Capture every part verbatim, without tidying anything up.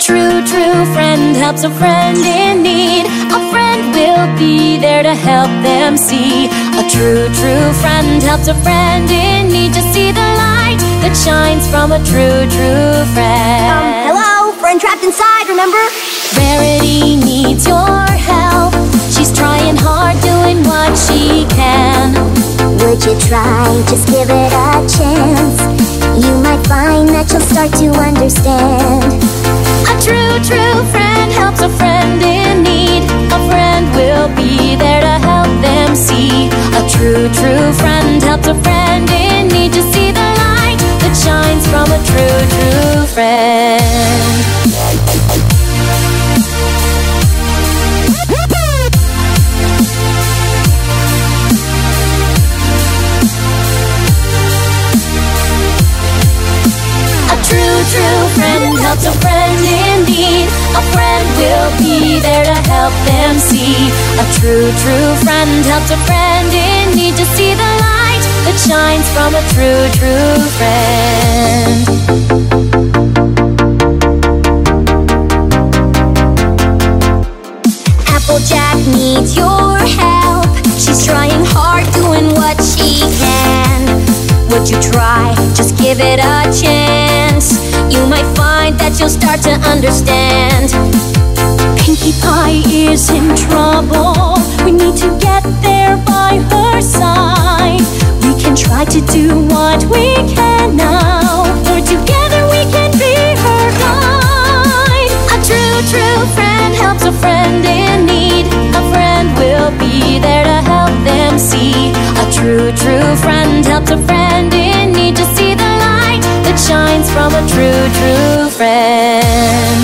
true, true friend helps a friend in need. A friend will be there to help them see. A true, true friend helps a friend in need to see the light that shines from a true, true friend. Um, hello? Friend trapped inside, remember? Rarity needs your help. She's trying hard, doing what she can. Would you try? Just give it a chance. You might find that you'll start to understand. A true, true friend helps a friend in need. A friend will be there to help them see. A true, true friend helps a friend in need to see the light that shines from a true, true friend. True, true friend helps a friend in need. A friend will be there to help them see. A true, true friend helps a friend in need to see the light that shines from a true, true friend. Applejack needs your help. She's trying hard, doing what she can. Would you try? Just give it a chance. You might find that you'll start to understand. Pinkie Pie is in trouble. We need to get there by her side. We can try to do what we can now, for together we can be her guide. A true, true friend helps a friend in need. A friend will be there to help them see. A true, true friend helps a friend in need to see the light that shines from a true, true friend.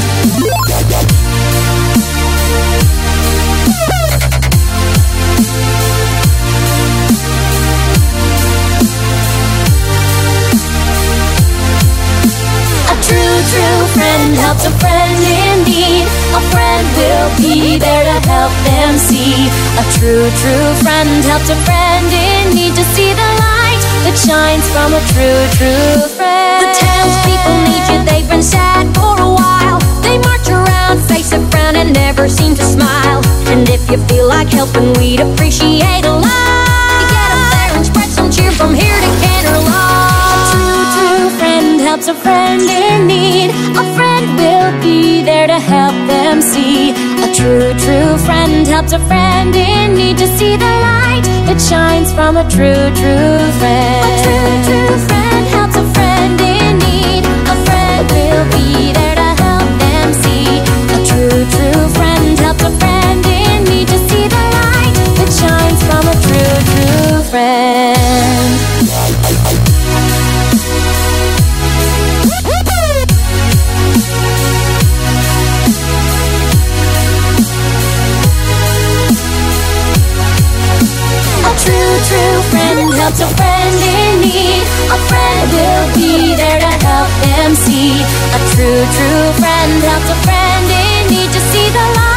A true, true friend helps a friend in need. A friend will be there to help them see. A true, true friend helps a friend in need to see the light that shines from a true, true friend. The townspeople need you, they've been sad for a while. They march around, face a frown, and never seem to smile. And if you feel like helping, we'd appreciate a lot. You get up there and spread some cheer from here to Canterlot. A true, true friend helps a friend in need. A friend will be there to help them see. A true, true friend helps a friend in need to see the light that shines from a true, true friend. A true, true friend helps a friend in need. A friend will be there to help them see. A true, true friend helps a friend in need to see the light that shines from a true, true friend. A true, true friend helps a friend in need. A friend will be there to help them see. A true, true friend helps a friend in need to see the light